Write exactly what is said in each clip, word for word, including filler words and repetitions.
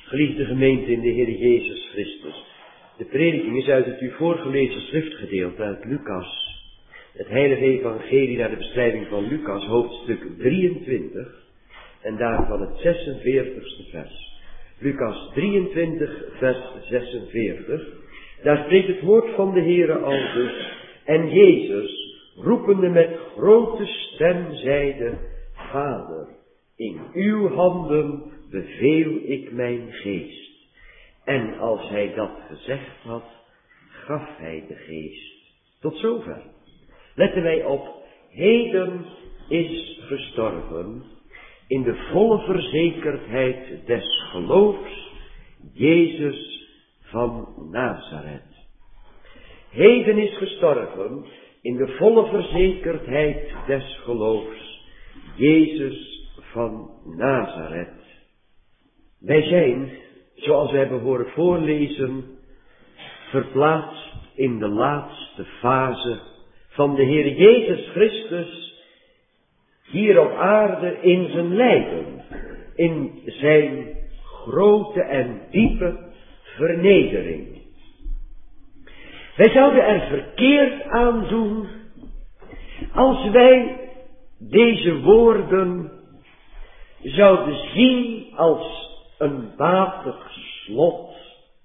Geliefde gemeente in de Heer Jezus Christus. De prediking is uit het u voorgelezen schriftgedeelte uit Lucas. Het heilige evangelie naar de beschrijving van Lucas, hoofdstuk drieëntwintig. En daarvan het zesenveertigste vers. Lucas drieëntwintig, vers zesenveertig. Daar spreekt het woord van de Heere aldus. En Jezus, roepende met grote stem, zeide: Vader, in uw handen beveel ik mijn geest. En als hij dat gezegd had, gaf hij de geest. Tot zover. Letten wij op, heden is gestorven, in de volle verzekerdheid des geloofs, Jezus van Nazareth. Heden is gestorven, in de volle verzekerdheid des geloofs, Jezus van Nazareth. Wij zijn, zoals wij hebben horen voorlezen, verplaatst in de laatste fase van de Heer Jezus Christus hier op aarde in zijn lijden, in zijn grote en diepe vernedering. Wij zouden er verkeerd aan doen als wij deze woorden zouden zien als een matig slot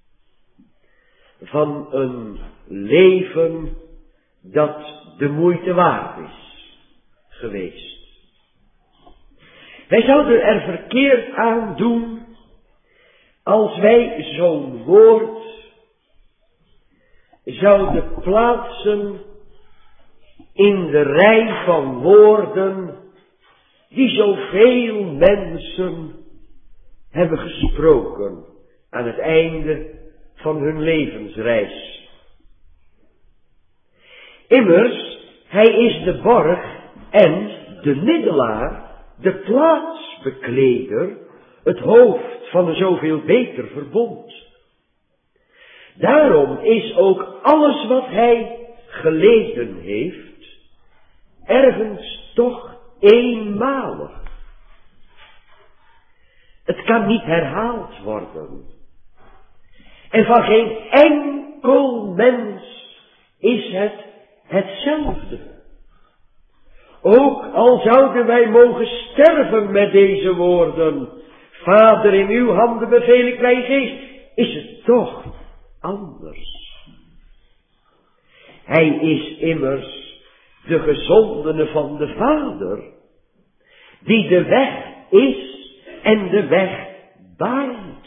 van een leven dat de moeite waard is geweest. Wij zouden er verkeerd aan doen als wij zo'n woord zouden plaatsen in de rij van woorden die zoveel mensen hebben gesproken aan het einde van hun levensreis. Immers, hij is de borg en de middelaar, de plaatsbekleder, het hoofd van een zoveel beter verbond. Daarom is ook alles wat hij geleden heeft, ergens toch eenmalig. Het kan niet herhaald worden. En van geen enkel mens is het hetzelfde. Ook al zouden wij mogen sterven met deze woorden: Vader, in uw handen beveel ik mijn geest, is het toch anders. Hij is immers de gezondene van de Vader, die de weg is en de weg baant.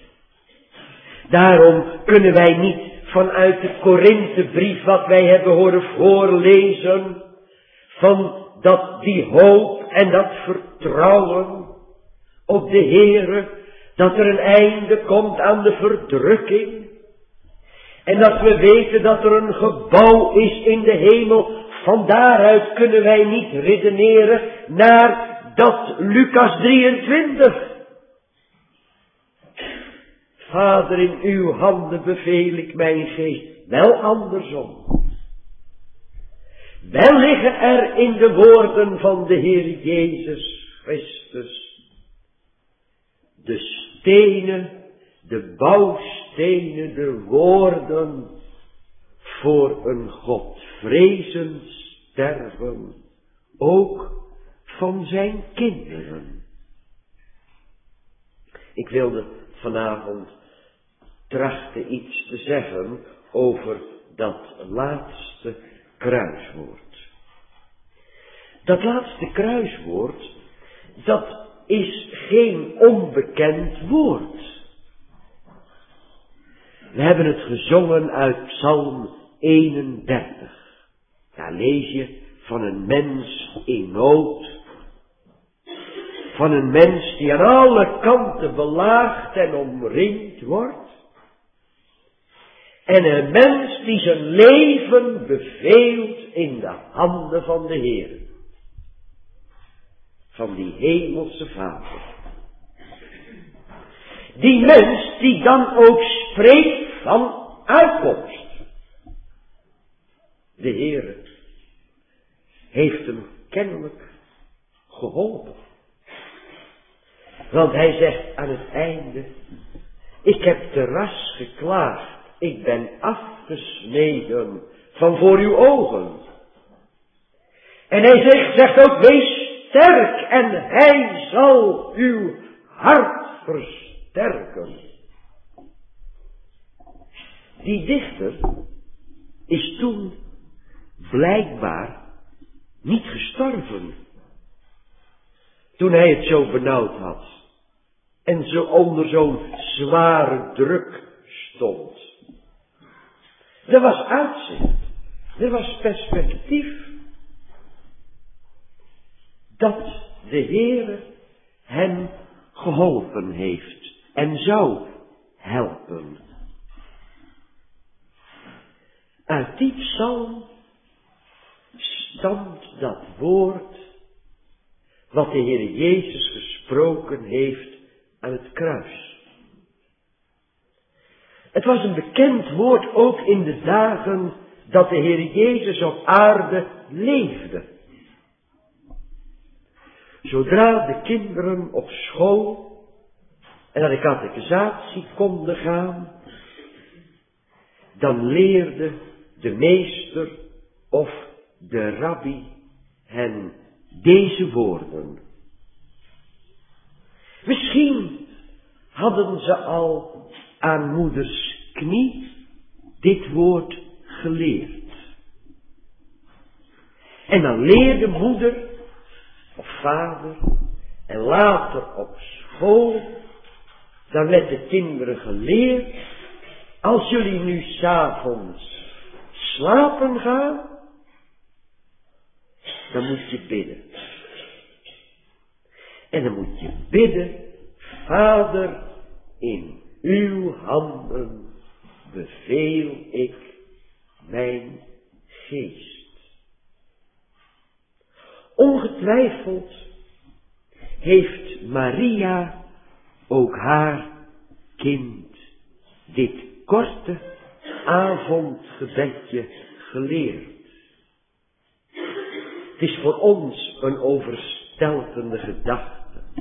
Daarom kunnen wij niet vanuit de Korinthebrief wat wij hebben horen voorlezen, van dat die hoop en dat vertrouwen op de Heere, dat er een einde komt aan de verdrukking, en dat we weten dat er een gebouw is in de hemel. Van daaruit kunnen wij niet redeneren naar dat Lucas drieëntwintig. Vader, in uw handen beveel ik mijn geest. Wel andersom. Wel liggen er in de woorden van de Heer Jezus Christus de stenen, de bouwstenen, de woorden voor een godvrezend sterven, ook van zijn kinderen. Ik wilde vanavond trachten iets te zeggen over dat laatste kruiswoord. Dat laatste kruiswoord, dat is geen onbekend woord. We hebben het gezongen uit Psalm eenendertig. Daar lees je van een mens in nood. Van een mens die aan alle kanten belaagd en omringd wordt. En een mens die zijn leven beveelt in de handen van de Heer. Van die hemelse Vader. Die mens die dan ook spreekt van uitkomst. De Heer heeft hem kennelijk geholpen. Want hij zegt aan het einde: Ik heb te ras geklaagd. Ik ben afgesneden van voor uw ogen. En hij zegt, zegt ook, wees sterk en hij zal uw hart versterken. Die dichter is toen blijkbaar niet gestorven. Toen hij het zo benauwd had. En zo onder zo'n zware druk stond. Er was uitzicht. Er was perspectief. Dat de Heere hem geholpen heeft. En zou helpen. Uit die psalm stamt dat woord wat de Heer Jezus gesproken heeft aan het kruis. Het was een bekend woord ook in de dagen dat de Heer Jezus op aarde leefde. Zodra de kinderen op school en naar de catechisatie konden gaan, dan leerde de meester of de rabbi hen deze woorden. Misschien hadden ze al aan moeders knie dit woord geleerd. En dan leerde moeder of vader en later op school, dan werd de kinderen geleerd, als jullie nu 's avonds slapen gaan, dan moet je bidden. En dan moet je bidden, Vader, in uw handen beveel ik mijn geest. Ongetwijfeld heeft Maria ook haar kind dit korte avondgebedje geleerd. Het is voor ons een overstelpende gedachte.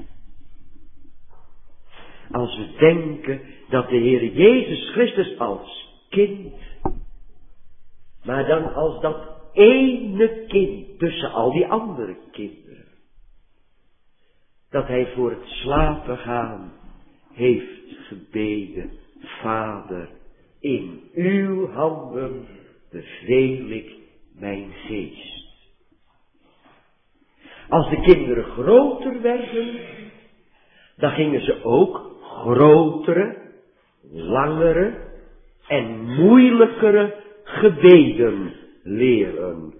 Als we denken dat de Heer Jezus Christus als kind, maar dan als dat ene kind tussen al die andere kinderen, dat hij voor het slapen gaan heeft gebeden, Vader, in uw handen beveel ik mijn geest. Als de kinderen groter werden, dan gingen ze ook grotere, langere en moeilijkere gebeden leren.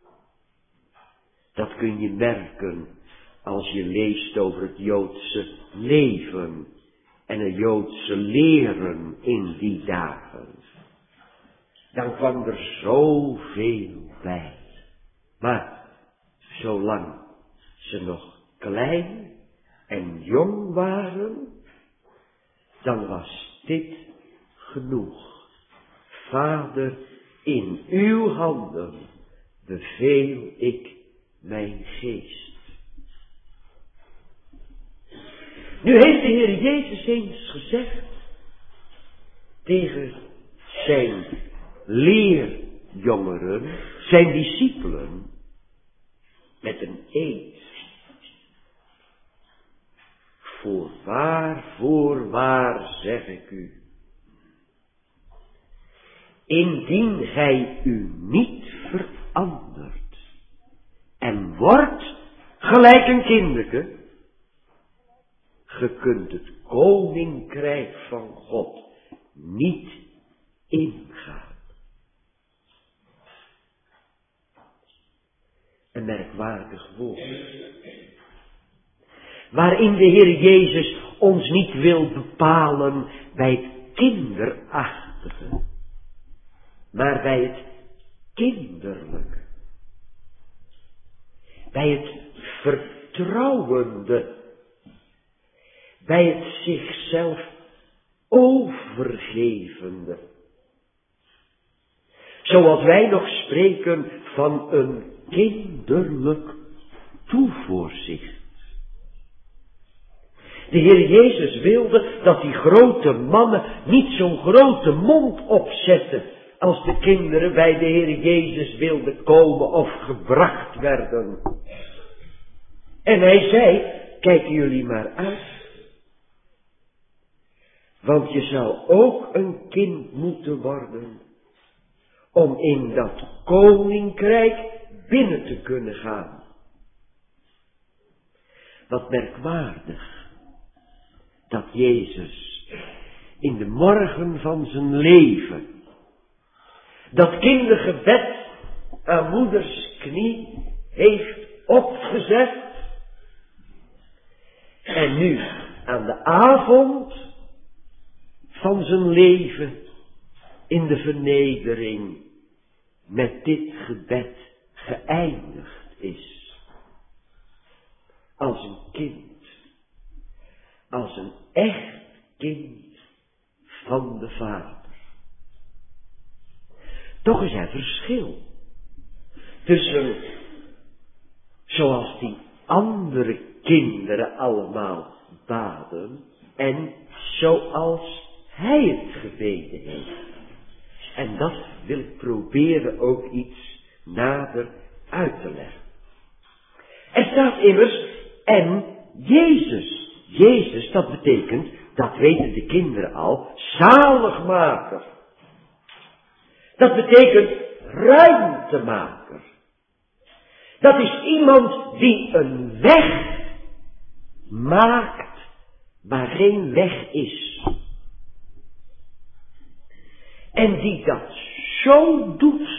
Dat kun je merken als je leest over het Joodse leven en het Joodse leren in die dagen. Dan kwam er zoveel bij. Maar zolang ze nog klein en jong waren, dan was dit genoeg. Vader, in uw handen beveel ik mijn geest. Nu heeft de Heer Jezus eens gezegd tegen zijn leerjongeren, zijn discipelen, met een eed. Voorwaar, voorwaar zeg ik u, indien gij u niet verandert en wordt gelijk een kinderke, ge kunt het koninkrijk van God niet ingaan. Een merkwaardig woord, waarin de Heer Jezus ons niet wil bepalen bij het kinderachtige, maar bij het kinderlijke, bij het vertrouwende, bij het zichzelf overgevende. Zoals wij nog spreken van een kinderlijk toevoorzicht. De Heer Jezus wilde dat die grote mannen niet zo'n grote mond opzetten als de kinderen bij de Heer Jezus wilden komen of gebracht werden. En hij zei, kijken jullie maar uit. Want je zou ook een kind moeten worden om in dat koninkrijk binnen te kunnen gaan. Wat merkwaardig dat Jezus in de morgen van zijn leven dat kindergebed aan moeders knie heeft opgezet en nu aan de avond van zijn leven in de vernedering met dit gebed geëindigd is. Als een kind, als een echt kind van de Vader. Toch is er verschil tussen zoals die andere kinderen allemaal baden en zoals hij het gebeden heeft. En dat wil ik proberen ook iets nader uit te leggen. Er staat immers, en Jezus. Jezus, dat betekent, dat weten de kinderen al, zaligmaker. Dat betekent ruimtemaker. Dat is iemand die een weg maakt waar geen weg is. En die dat zo doet,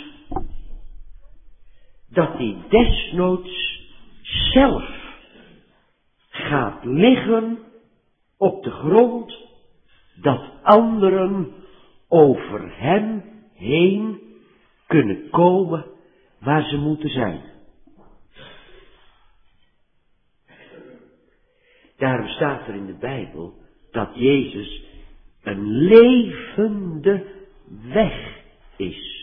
dat hij desnoods zelf gaat liggen op de grond, dat anderen over hem heen kunnen komen waar ze moeten zijn. Daarom staat er in de Bijbel dat Jezus een levende weg is.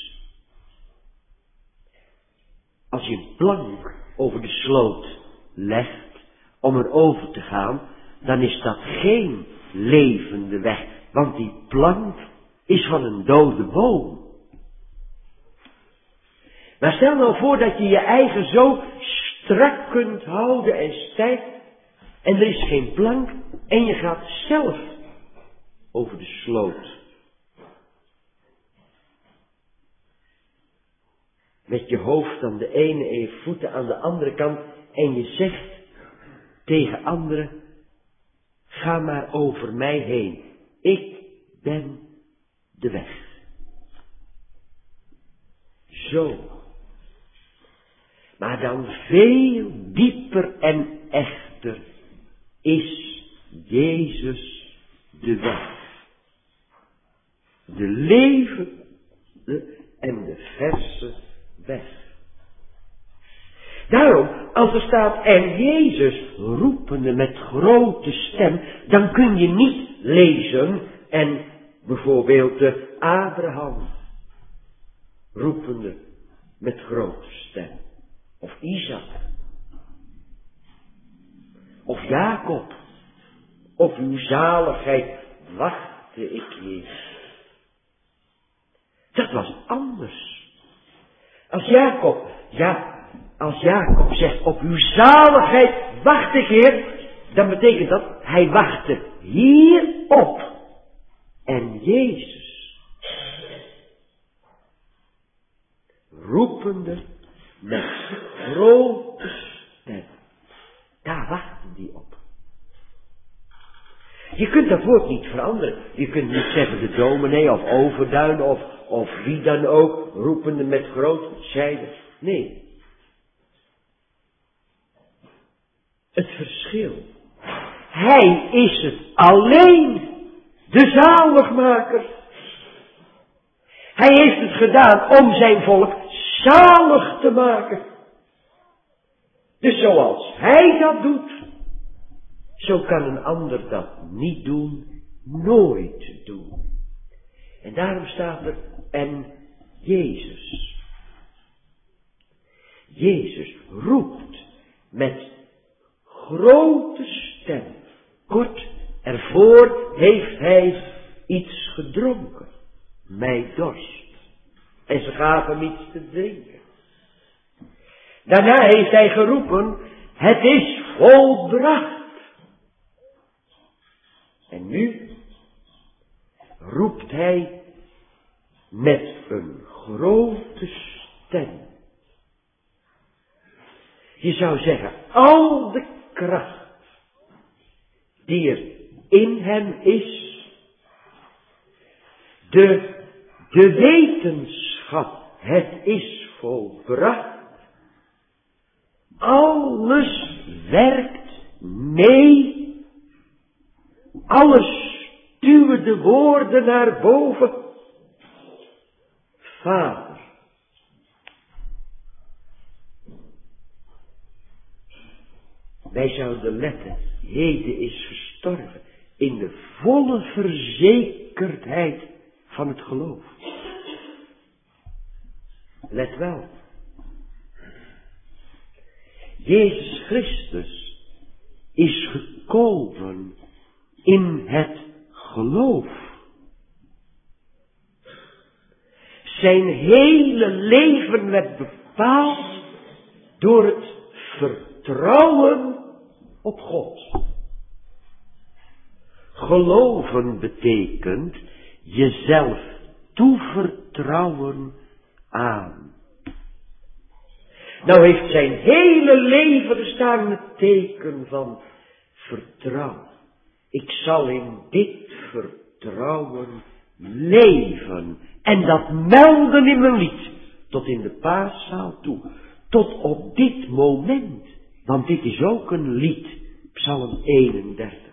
Als je een plank over de sloot legt om er over te gaan, dan is dat geen levende weg, want die plank is van een dode boom. Maar stel nou voor dat je je eigen zo strak kunt houden en stijf, en er is geen plank, en je gaat zelf over de sloot. Met je hoofd aan de ene en je voeten aan de andere kant, en je zegt tegen anderen, ga maar over mij heen, ik ben de weg. Zo. Maar dan veel dieper en echter is Jezus de weg. De levende en de verse weg. Daarom, als er staat, en Jezus roepende met grote stem, dan kun je niet lezen, en bijvoorbeeld de Abraham roepende met grote stem. Of Isaac. Of Jacob. Of uw zaligheid wachtte ik Jezus. Dat was anders. Als Jacob, ja, als Jacob zegt, op uw zaligheid wacht ik Heer, dan betekent dat, hij wachtte hierop. En Jezus, roepende met grote stem, daar wachtte die op. Je kunt dat woord niet veranderen. Je kunt niet zeggen de dominee of Overduin of, of wie dan ook, roepende met grote zijde. Nee. Het verschil. Hij is het alleen, de zaligmaker. Hij heeft het gedaan om zijn volk zalig te maken. Dus zoals hij dat doet, zo kan een ander dat niet doen, nooit doen. En daarom staat er, en Jezus. Jezus roept met grote stem. Kort ervoor heeft hij iets gedronken. Mij dorst. En ze gaven hem iets te drinken. Daarna heeft hij geroepen, het is volbracht. En nu roept hij met een grote stem. Je zou zeggen, al de kracht die er in hem is, de, de wetenschap, het is volbracht, alles werkt mee, alles stuwen de woorden naar boven. Vader, wij zouden letten, heden is gestorven in de volle verzekerdheid van het geloof. Let wel. Jezus Christus is gekomen in het geloof. Zijn hele leven werd bepaald door het vertrouwen op God. Geloven betekent jezelf toevertrouwen aan. Nou heeft zijn hele leven gestaan het teken van vertrouwen. Ik zal in dit vertrouwen leven. En dat melden in mijn lied. Tot in de paaszaal toe. Tot op dit moment. Want dit is ook een lied. Psalm eenendertig.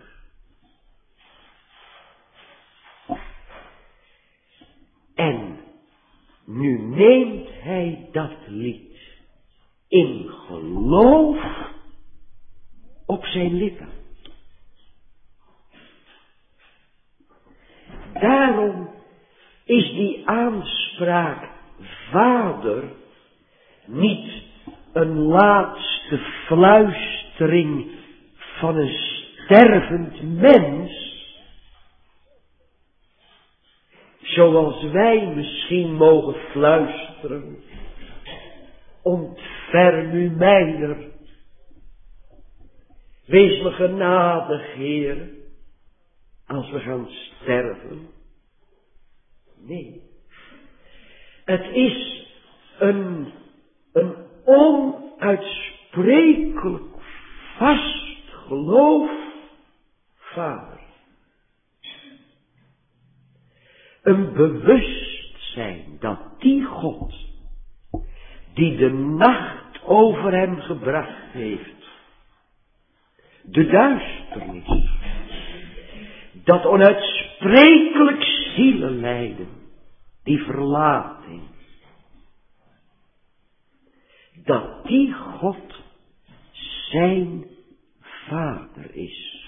En nu neemt hij dat lied in geloof op zijn lippen. Daarom is die aanspraak Vader niet een laatste fluistering van een stervend mens, zoals wij misschien mogen fluisteren, ontferm u mijner, wees me genadig, Heer, als we gaan sterven. Nee, het is een, een onuitsprekelijk vast geloof, Vader. Een bewustzijn dat die God, die de nacht over hem gebracht heeft, de duisternis, dat onuitsprekelijk zielenlijden, die verlating, dat die God zijn Vader is.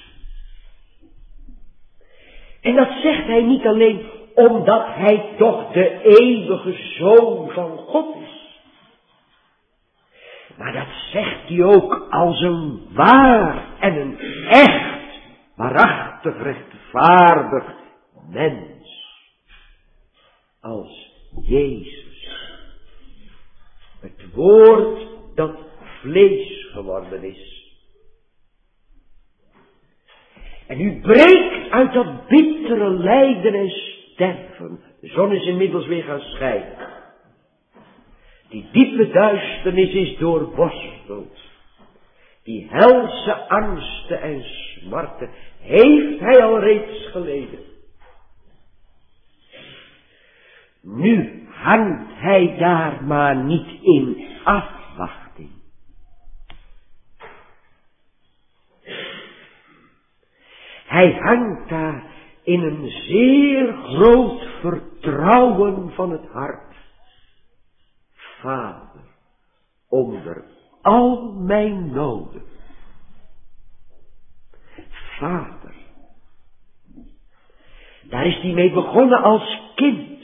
En dat zegt hij niet alleen omdat hij toch de eeuwige Zoon van God is. Maar dat zegt hij ook als een waar en een echt, waarachtig rechtvaardig mens. Als Jezus. Het woord dat vlees geworden is. En u breekt uit dat bittere lijden en sterven. De zon is inmiddels weer gaan schijnen. Die diepe duisternis is doorworsteld. Die helse angsten en smarten heeft hij al reeds geleden. Nu hangt hij daar maar niet in afwachting. Hij hangt daar in een zeer groot vertrouwen van het hart. Vader, onder al mijn noden. Vader. Daar is hij mee begonnen als kind.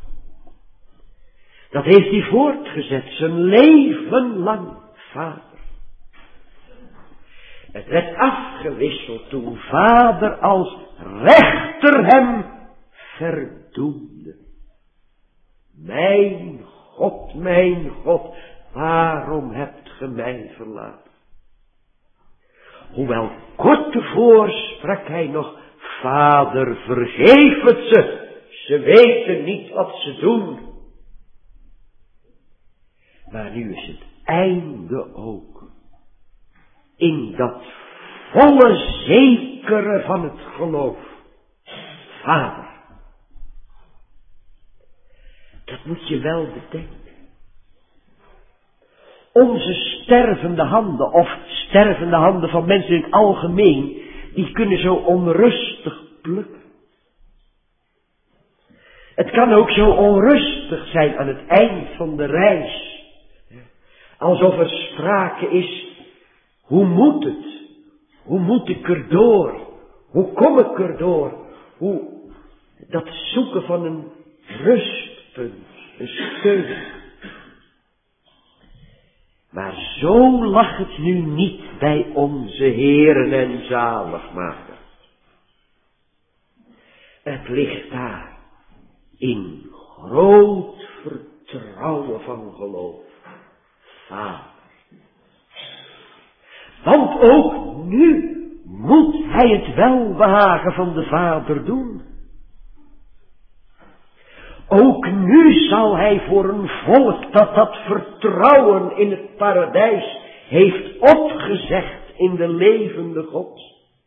Dat heeft hij voortgezet, zijn leven lang, Vader. Het werd afgewisseld toen Vader als rechter hem verdoemde. Mijn God, mijn God, waarom hebt ge mij verlaten? Hoewel kort tevoren sprak hij nog, Vader, vergeef het ze, ze weten niet wat ze doen. Maar nu is het einde ook. In dat volle zekere van het geloof. Vader. Dat moet je wel bedenken. Onze stervende handen, of stervende handen van mensen in het algemeen, die kunnen zo onrustig plukken. Het kan ook zo onrustig zijn aan het eind van de reis. Alsof er sprake is, hoe moet het? Hoe moet ik erdoor? Hoe kom ik erdoor? Hoe dat zoeken van een rustpunt, een steun. Maar zo lag het nu niet bij onze Heeren en Zaligmaker. Het ligt daar in groot vertrouwen van geloof. Vader. Want ook nu moet hij het welbehagen van de Vader doen. Ook nu zal hij voor een volk dat dat vertrouwen in het paradijs heeft opgezegd in de levende God.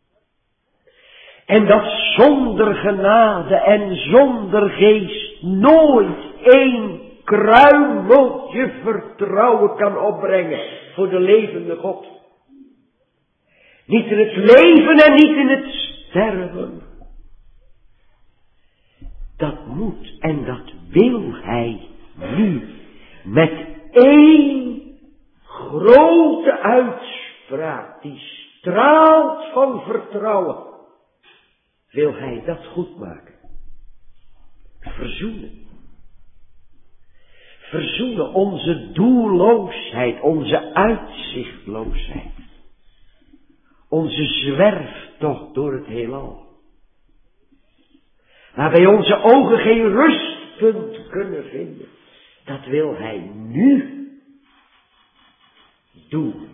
En dat zonder genade en zonder geest nooit één kruimeltje vertrouwen kan opbrengen voor de levende God. Niet in het leven en niet in het sterven. Dat moet en dat wil hij nu met één grote uitspraak die straalt van vertrouwen. Wil hij dat goed maken? Verzoenen. Verzoenen onze doelloosheid, onze uitzichtloosheid. Onze zwerftocht door het heelal. Waarbij onze ogen geen rustpunt kunnen vinden. Dat wil hij nu doen.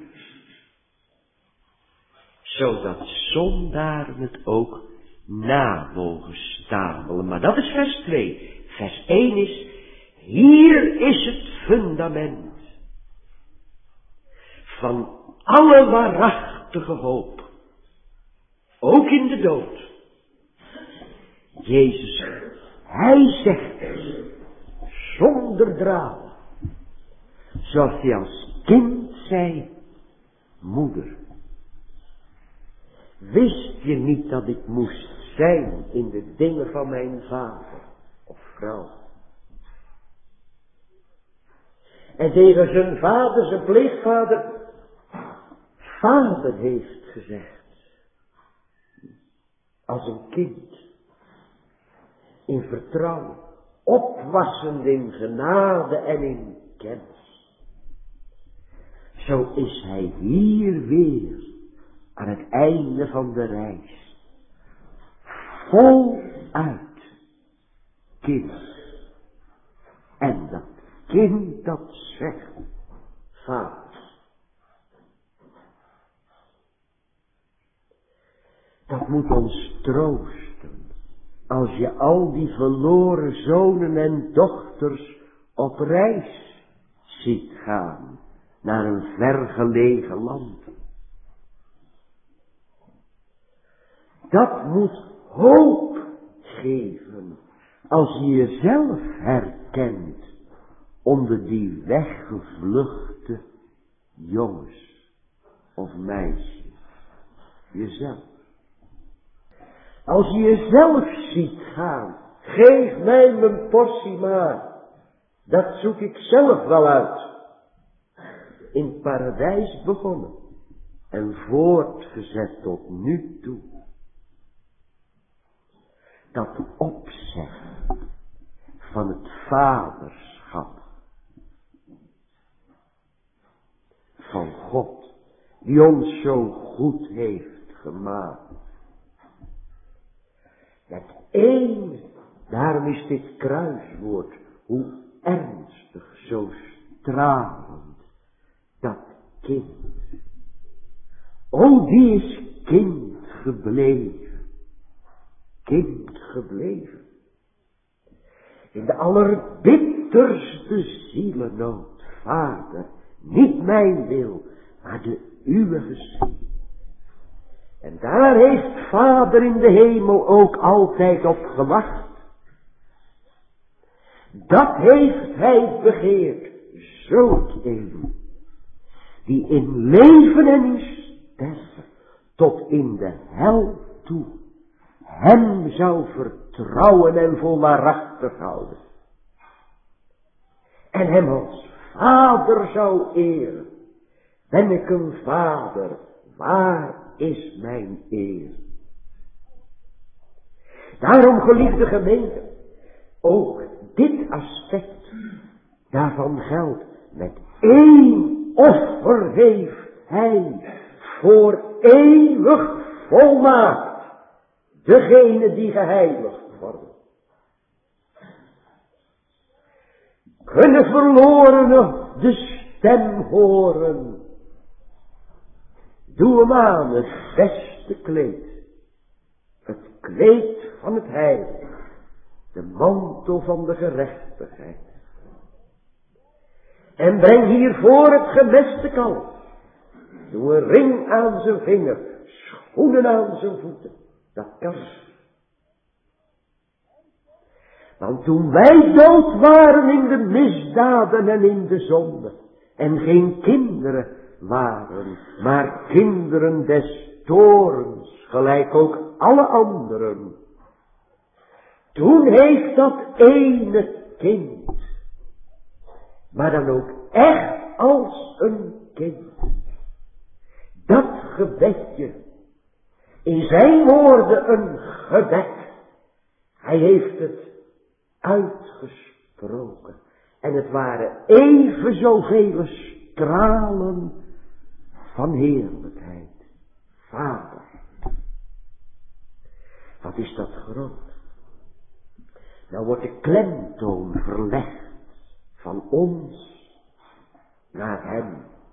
Zodat zondaren het ook na mogen stamelen. Maar dat is vers twee. Vers één is, hier is het fundament van alle waarachtige hoop. Ook in de dood. Jezus, hij zegt het, zonder dralen, zoals hij als kind zei, moeder, wist je niet dat ik moest zijn in de dingen van mijn vader of vrouw? En tegen zijn vader, zijn pleegvader, vader heeft gezegd, als een kind, in vertrouwen, opwassend in genade en in kennis. Zo is hij hier weer aan het einde van de reis. Voluit kind. En dat kind dat zegt, vader. Dat moet ons troosten. Als je al die verloren zonen en dochters op reis ziet gaan naar een vergelegen land. Dat moet hoop geven als je jezelf herkent onder die weggevluchte jongens of meisjes. Jezelf. Als je jezelf ziet gaan, geef mij mijn portie maar. Dat zoek ik zelf wel uit. In het paradijs begonnen en voortgezet tot nu toe. Dat opzeggen van het vaderschap van God, die ons zo goed heeft gemaakt. Met één, daarom is dit kruiswoord, hoe ernstig, zo stralend, dat kind. O, die is kind gebleven, kind gebleven. In de allerbitterste zielennood, Vader, niet mijn wil, maar de uwe geschieden. En daar heeft Vader in de hemel ook altijd op gewacht. Dat heeft hij begeerd, zulk een, die in leven en in sterven, tot in de hel toe, hem zou vertrouwen en voor waarachtig houden. En hem als vader zou eren. Ben ik een vader, waar is mijn eer? Daarom, geliefde gemeente, ook dit aspect, daarvan geldt, met één offer heeft hij voor eeuwig volmaakt degene die geheiligd worden. Kunnen verlorenen de stem horen. Doe hem aan het beste kleed. Het kleed van het heil. De mantel van de gerechtigheid. En breng hiervoor het gemeste kalf. Doe een ring aan zijn vinger. Schoenen aan zijn voeten. Dat kan. Want toen wij dood waren in de misdaden en in de zonde. En geen kinderen waren, maar kinderen des toorns, gelijk ook alle anderen. Toen heeft dat ene kind, maar dan ook echt als een kind, dat gebedje, in zijn woorden een gebed, hij heeft het uitgesproken. En het waren even zoveel stralen van heerlijkheid. Vader. Wat is dat groot. Nou wordt de klemtoon verlegd van ons naar hem.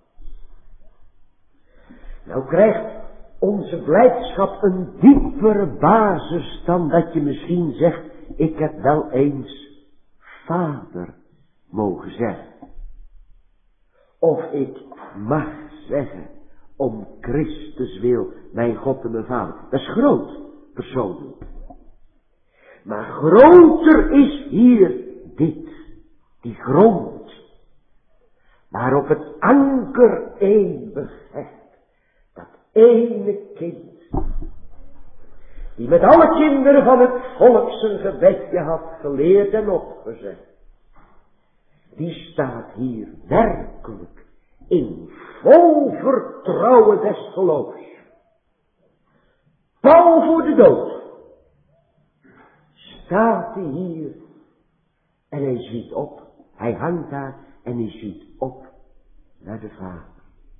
Nou krijgt onze blijdschap een diepere basis dan dat je misschien zegt, ik heb wel eens vader mogen zeggen. Of ik mag zeggen, om Christus wil, mijn God en mijn Vader. Dat is groot, persoonlijk. Maar groter is hier dit, die grond, waarop het anker eeuwig hecht, dat ene kind, die met alle kinderen van het volk zijn gebedje had geleerd en opgezet, die staat hier werkelijk in vol vertrouwen des geloofs. Pal voor de dood. Staat hij hier en hij ziet op. Hij hangt daar en hij ziet op naar de Vader.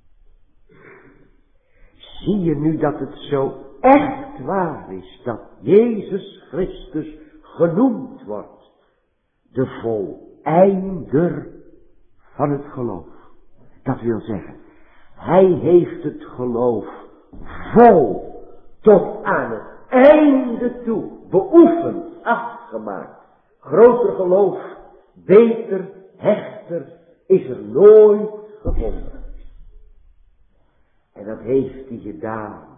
Zie je nu dat het zo echt waar is dat Jezus Christus genoemd wordt de voleinder van het geloof. Dat wil zeggen, hij heeft het geloof vol tot aan het einde toe beoefend, afgemaakt. Groter geloof, beter, hechter is er nooit gevonden. En dat heeft hij gedaan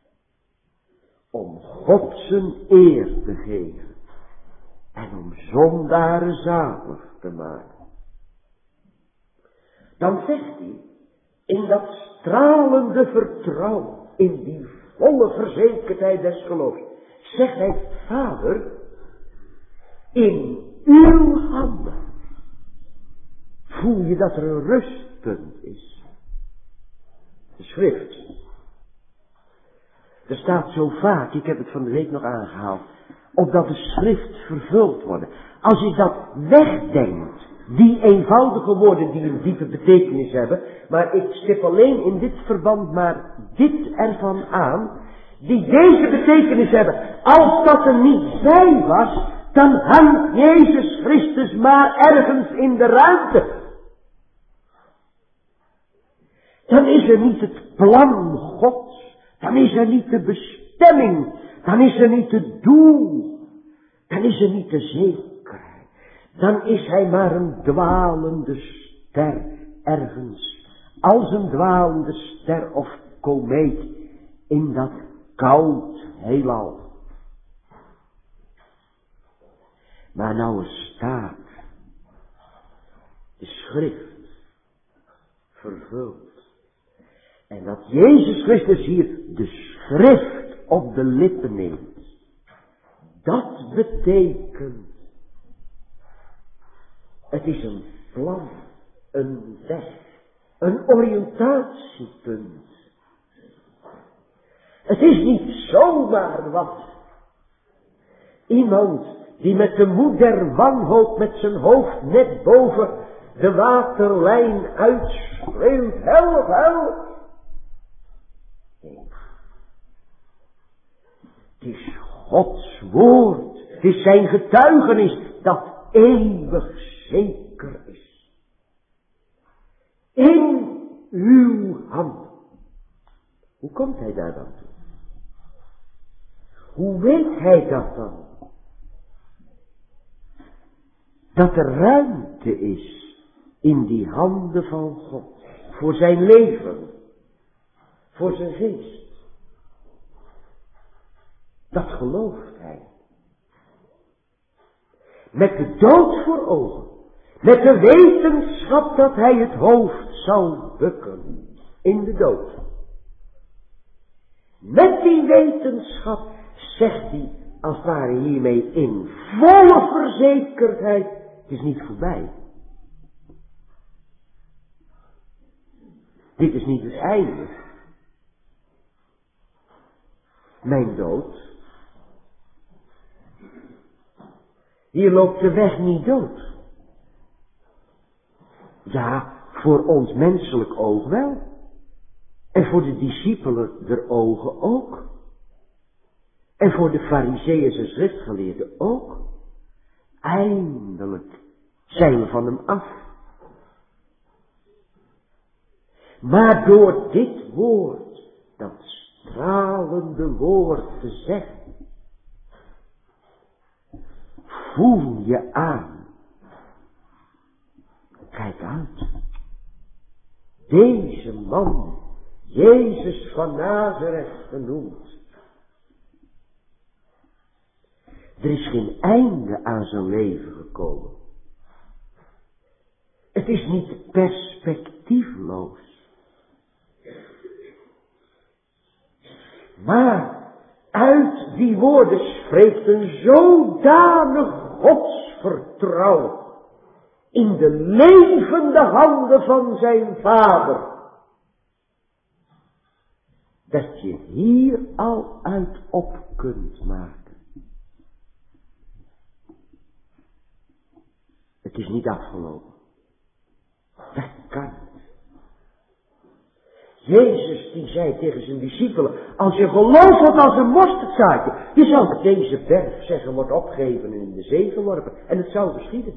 om God zijn eer te geven en om zondaren zalig te maken. Dan zegt hij, in dat stralende vertrouwen, in die volle verzekerdheid des geloofs, zegt hij, Vader, in uw handen. Voel je dat er een rustpunt is? De schrift. Er staat zo vaak, ik heb het van de week nog aangehaald, opdat de schrift vervuld wordt. Als je dat wegdenkt, Die eenvoudige woorden die een diepe betekenis hebben, maar ik stip alleen in dit verband maar dit ervan aan, die deze betekenis hebben. Als dat er niet zij was, dan hangt Jezus Christus maar ergens in de ruimte. Dan is er niet het plan Gods, dan is er niet de bestemming, dan is er niet het doel, dan is er niet de zekerheid. Dan is hij maar een dwalende ster ergens, als een dwalende ster of komeet in dat koud heelal. Maar nou er staat de schrift vervuld. En dat Jezus Christus hier de schrift op de lippen neemt. Dat betekent, het is een plan, een weg, een oriëntatiepunt. Het is niet zomaar wat iemand die met de moed der wanhoop met zijn hoofd net boven de waterlijn uitschreeuwt, help, help. Nee. Het is Gods woord, het is zijn getuigenis dat eeuwig zeker is. In uw hand. Hoe komt hij daar dan toe? Hoe weet hij dat dan? Dat er ruimte is in die handen van God. Voor zijn leven. Voor zijn geest. Dat gelooft hij. Met de dood voor ogen. Met de wetenschap dat hij het hoofd zal bukken. In de dood. Met die wetenschap zegt hij als het ware hiermee in volle verzekerdheid. Het is niet voorbij. Dit is niet het einde. Mijn dood. Hier loopt de weg niet dood. Ja, voor ons menselijk oog wel. En voor de discipelen der ogen ook. En voor de farizeeën en schriftgeleerden ook. Eindelijk zijn we van hem af. Maar door dit woord, dat stralende woord te zeggen, voel je aan. Kijk uit. Deze man, Jezus van Nazareth genoemd. Er is geen einde aan zijn leven gekomen. Het is niet perspectiefloos. Maar uit die woorden spreekt een zodanig godsvertrouwen in de levende handen van zijn Vader, dat je hier al uit op kunt maken. Het is niet afgelopen. Dat kan niet. Jezus die zei tegen zijn discipelen, als je geloof had als een mosterdzaadje, je zou met deze berg zeggen, wordt opgegeven en in de zee geworpen. En het zou geschieden.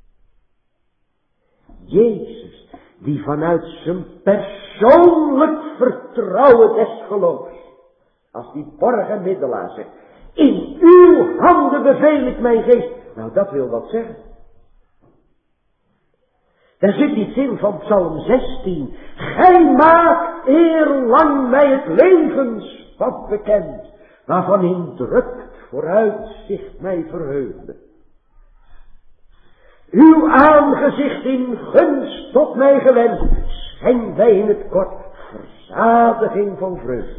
Jezus, die vanuit zijn persoonlijk vertrouwen des geloofs, als die borg en middelaar zegt, in uw handen beveel ik mijn geest. Nou, dat wil wat zeggen. Daar zit iets in van Psalm zestien. Gij maakt eerlang mij het levenspad bekend, waarvan in drukt vooruitzicht mij verheugde. Uw aangezicht in gunst tot mij gewend, schenkt mij in het kort verzadiging van vreugde.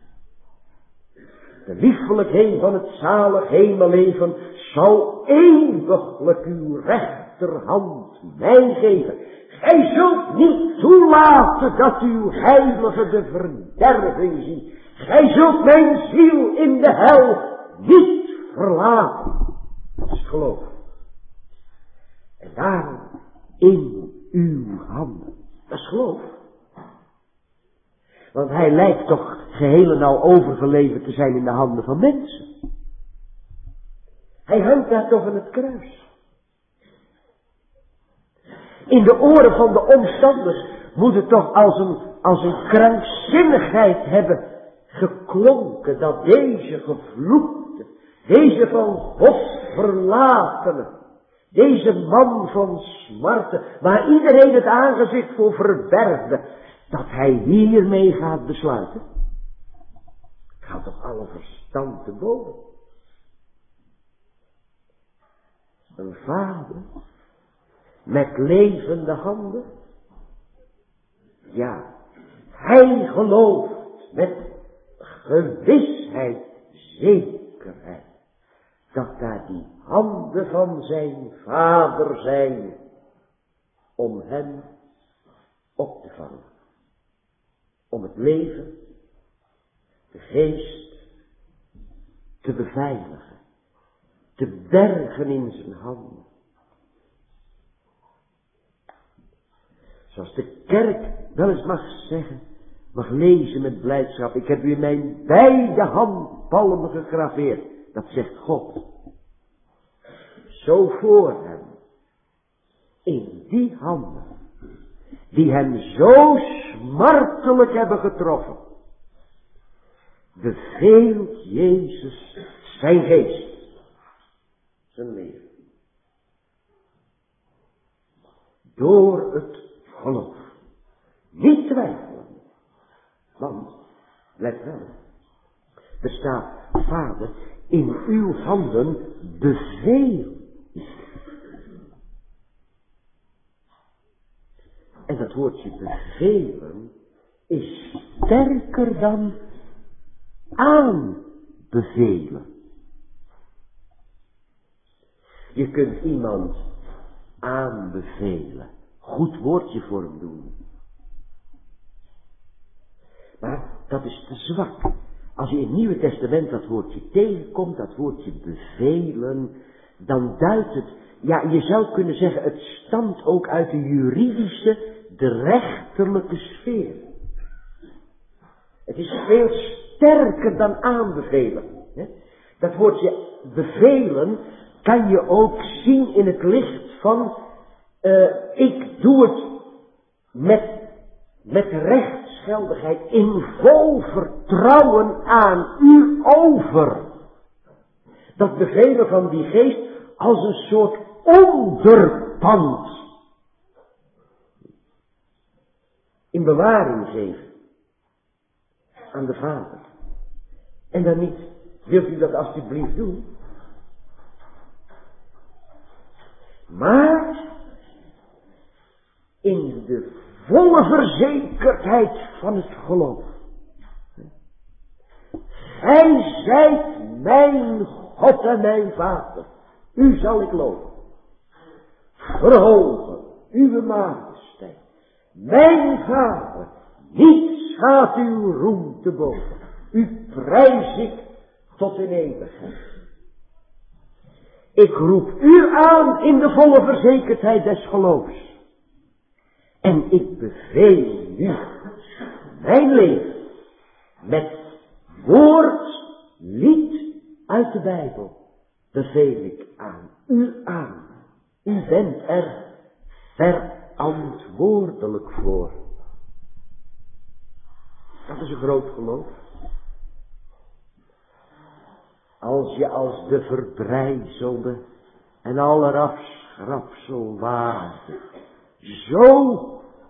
De liefelijkheid van het zalig hemelleven zal eeuwiglijk uw rechterhand mij geven. Gij zult niet toelaten dat uw heilige de verderving ziet. Gij zult mijn ziel in de hel niet verlaten. Dat is geloof. En daarom in uw handen. Dat is geloof. Want hij lijkt toch geheel en al overgeleverd te zijn in de handen van mensen. Hij hangt daar toch aan het kruis. In de oren van de omstanders moet het toch als een, als een krankzinnigheid hebben geklonken dat deze gevloekte, deze van God verlatene, deze man van smarten, waar iedereen het aangezicht voor verbergde, dat hij hiermee gaat besluiten. Gaat toch alle verstand te boven. Een vader met levende handen. Ja, hij gelooft met gewisheid, zekerheid, dat daar die handen van zijn vader zijn om hem op te vangen. Om het leven, de geest, te beveiligen, te bergen in zijn handen. Zoals de kerk wel eens mag zeggen, mag lezen met blijdschap. Ik heb u in mijn beide handpalmen gegraveerd. Dat zegt God. Zo voor hem. In die handen. Die hem zo smartelijk hebben getroffen. Beveelt Jezus zijn geest. Zijn leven. Door het geloof. Niet twijfelen. Want, let wel. Er staat, Vader, in uw handen beveel. En dat woordje bevelen is sterker dan aanbevelen. Je kunt iemand aanbevelen. Goed woordje voor hem doen. Maar dat is te zwak. Als je in het Nieuwe Testament dat woordje tegenkomt, dat woordje bevelen, dan duidt het, ja, je zou kunnen zeggen, het stamt ook uit de juridische, de rechterlijke sfeer. Het is veel sterker dan aanbevelen. Dat woordje bevelen kan je ook zien in het licht van, uh, ik doe het met, met rechtsgeldigheid in vol vertrouwen aan u over. Dat bevelen van die geest als een soort onderpand. In bewaring geven. Aan de Vader. En dan niet, wilt u dat alsjeblieft doen? Maar in de volle verzekerdheid van het geloof. Gij zijt mijn God en mijn Vader. U zal ik loven. Verhogen uw majesteit. Mijn Vader, niets gaat uw roem te boven. U prijs ik tot in eeuwigheid. Ik roep u aan in de volle verzekerdheid des geloofs. En ik beveel u mijn leven met woord, lied uit de Bijbel. Beveel ik aan u aan. U bent er verantwoordelijk voor. Dat is een groot geloof. Als je als de verbrijzelde en allerafschrapselwaarde zo,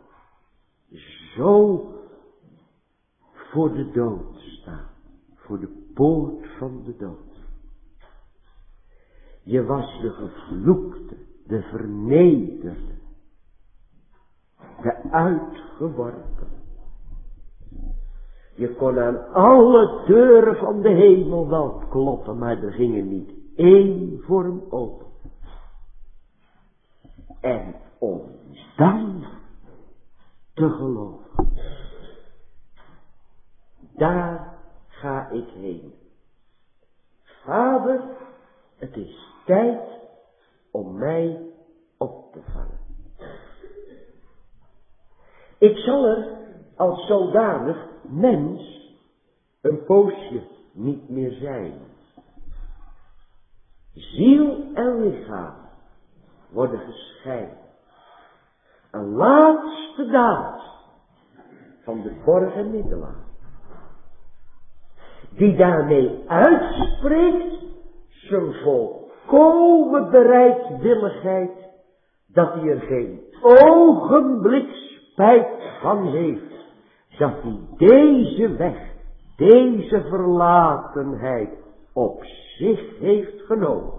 zo voor de dood staat, voor de poort van de dood. Je was de gevloekte, de vernederde, de uitgeworpen. Je kon aan alle deuren van de hemel wel kloppen, maar er ging er niet één voor hem open. En om dan te geloven, daar ga ik heen. Vader, het is tijd om mij op te vangen. Ik zal er als zodanig mens een poosje niet meer zijn. Ziel en lichaam worden gescheiden. Een laatste daad van de borgen middelaar. Die daarmee uitspreekt zijn volkomen bereidwilligheid dat hij er geen ogenblik spijt van heeft. Dat hij deze weg, deze verlatenheid op zich heeft genomen.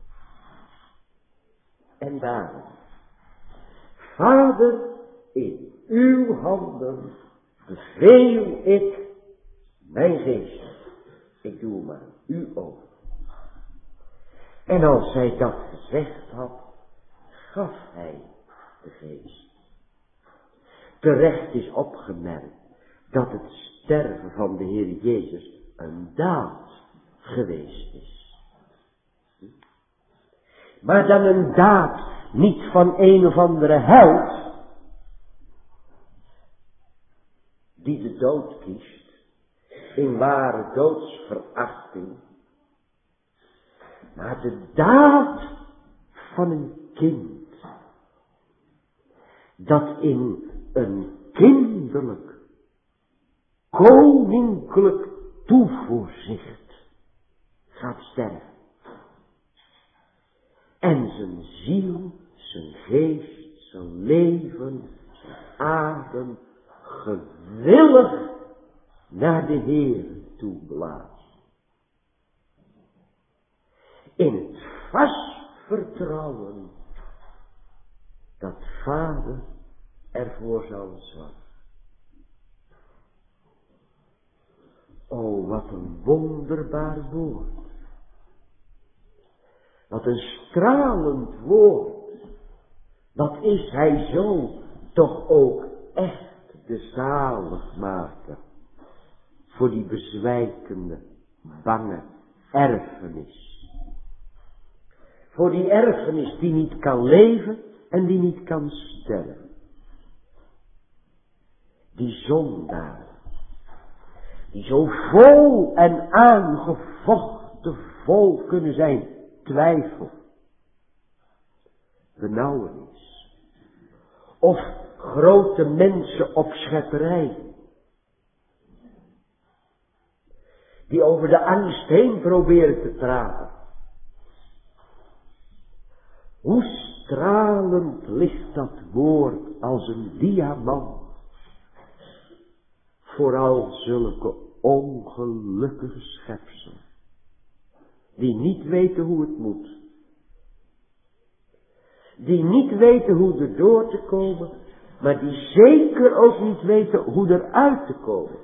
En daarom, Vader, in uw handen beveel ik mijn geest. Ik doe hem aan u over. En als hij dat gezegd had, gaf hij de geest. Terecht is opgemerkt dat het sterven van de Heer Jezus een daad geweest is. Maar dan een daad niet van een of andere held die de dood kiest in ware doodsverachting, maar de daad van een kind dat in een kinderlijk, koninklijk toevoorzicht gaat sterven. En zijn ziel, zijn geest, zijn leven, zijn adem gewillig naar de Heer toe blaast. In het vast vertrouwen dat Vader ervoor zal zorgen. O, wat een wonderbaar woord. Wat een stralend woord. Wat is hij zo toch ook echt de zaligmaker voor die bezwijkende, bange erfenis. Voor die erfenis die niet kan leven en die niet kan sterven. Die zondaar, die zo vol en aangevochten vol kunnen zijn, twijfel, benauwenis, of grote mensenopschepperij, die over de angst heen proberen te traven. Hoe stralend ligt dat woord als een diamant voor al zulke ongelukkige schepselen, die niet weten hoe het moet, die niet weten hoe er door te komen, maar die zeker ook niet weten hoe eruit te komen.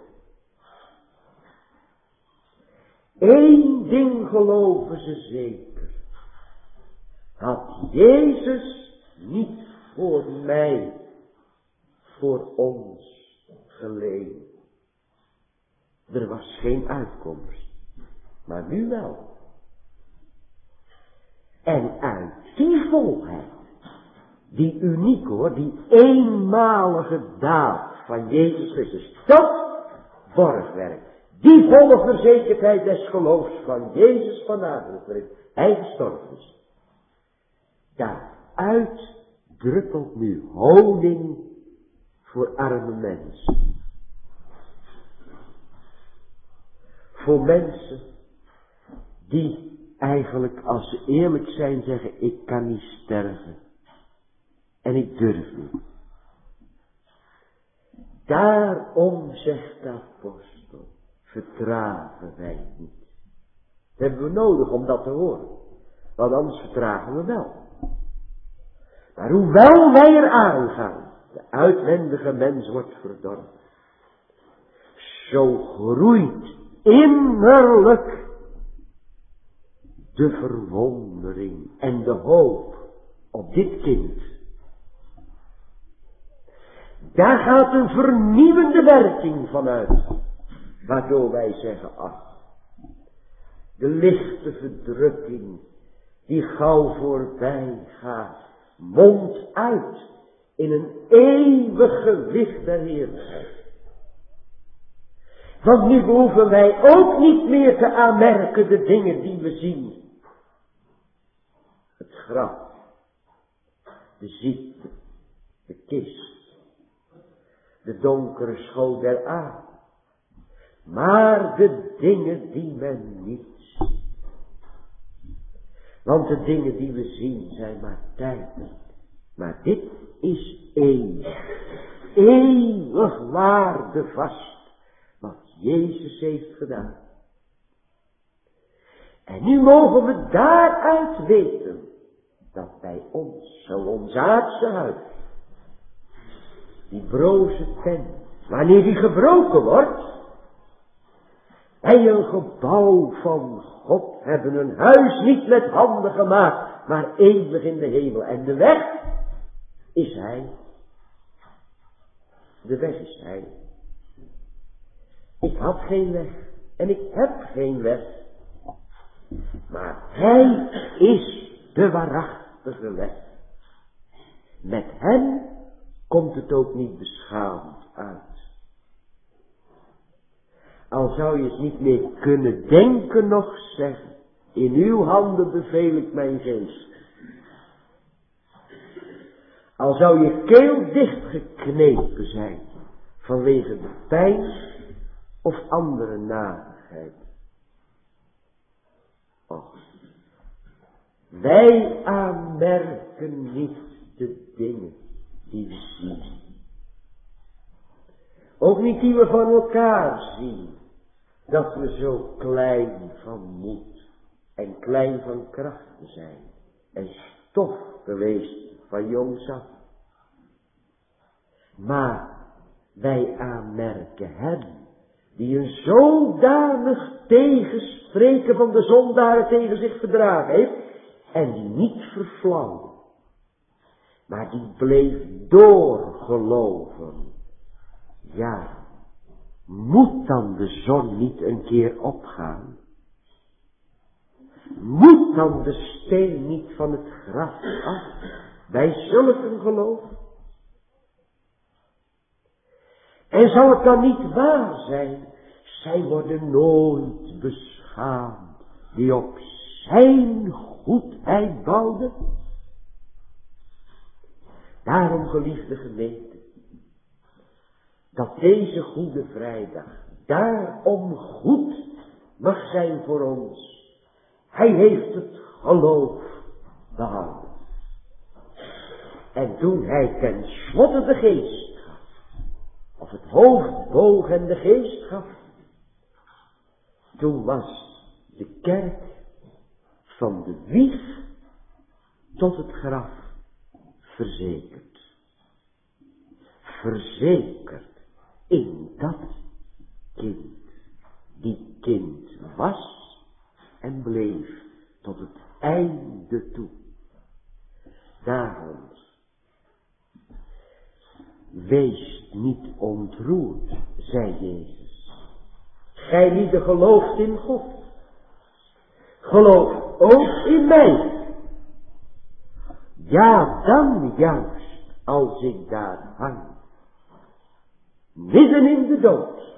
Eén ding geloven ze zeker. Had Jezus niet voor mij, voor ons geleden. Er was geen uitkomst, maar nu wel. En uit die volheid, die uniek hoor, die eenmalige daad van Jezus Christus, dat borgwerk, die volle verzekerdheid des geloofs van Jezus van Nazareth, waarin hij gestorven is. Daaruit druppelt nu honing voor arme mensen. Voor mensen die eigenlijk, als ze eerlijk zijn, zeggen, ik kan niet sterven. En ik durf niet. Daarom zegt de apostel, vertragen wij niet. Dat hebben we nodig om dat te horen. Want anders vertragen we wel. Maar hoewel wij er aangaan, de uitwendige mens wordt verdorven. Zo groeit innerlijk de verwondering en de hoop op dit kind. Daar gaat een vernieuwende werking van uit, waardoor wij zeggen, ach, de lichte verdrukking die gauw voorbij gaat, mondt uit in een eeuwig gewicht der heerlijkheid. Want nu behoeven wij ook niet meer te aanmerken de dingen die we zien. Het graf, de ziekte, de kist, de donkere schoot der aarde. Maar de dingen die men niet ziet. Want de dingen die we zien zijn maar tijdelijk. Maar dit is eeuwig, eeuwig waardevast. Wat Jezus heeft gedaan. En nu mogen we daaruit weten. Dat bij ons, zo ons aardse huis. Die broze tent, wanneer die gebroken wordt. Wij een gebouw van God hebben, een huis niet met handen gemaakt, maar eeuwig in de hemel. En de weg is Hij. De weg is Hij. Ik had geen weg en ik heb geen weg. Maar Hij is de waarachtige weg. Met Hem komt het ook niet beschaamd uit. Al zou je het niet meer kunnen denken nog zeggen. In uw handen beveel ik mijn geest. Al zou je keel dichtgeknepen zijn. Vanwege de pijn of andere narigheid. Och, wij aanmerken niet de dingen die we zien. Ook niet die we van elkaar zien. Dat we zo klein van moed en klein van krachten zijn. En stof geweest van jongs af. Maar wij aanmerken Hem. Die een zodanig tegenspreken van de zondaren tegen zich verdragen heeft. En die niet verflauwde. Maar die bleef doorgeloven. Ja, moet dan de zon niet een keer opgaan? Moet dan de steen niet van het graf af? Bij zulke geloof? En zal het dan niet waar zijn? Zij worden nooit beschaamd die op zijn goedheid bouwden. Daarom, geliefde gemeente, dat deze Goede Vrijdag daarom goed mag zijn voor ons. Hij heeft het geloof behouden. En toen hij ten slotte de geest gaf, of het hoofd boog en de geest gaf, toen was de kerk van de wieg tot het graf verzekerd. Verzekerd in dat kind. Die kind was en bleef tot het einde toe. Daarom, wees niet ontroerd, zei Jezus. Gij lieden gelooft in God. Geloof ook in mij. Ja, dan juist, als ik daar hang. Midden in de dood.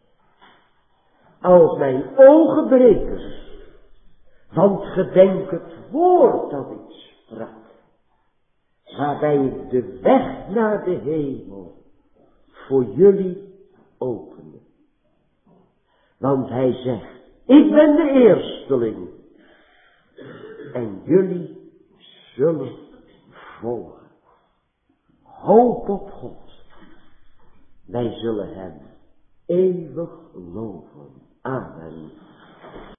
Als mijn ogen breken. Want gedenk het woord dat ik sprak. Waarbij ik de weg naar de hemel voor jullie opende. Want hij zegt, ik ben de eersteling. En jullie zullen volgen. Hoop op God. Wij zullen hem eeuwig loven. Amen.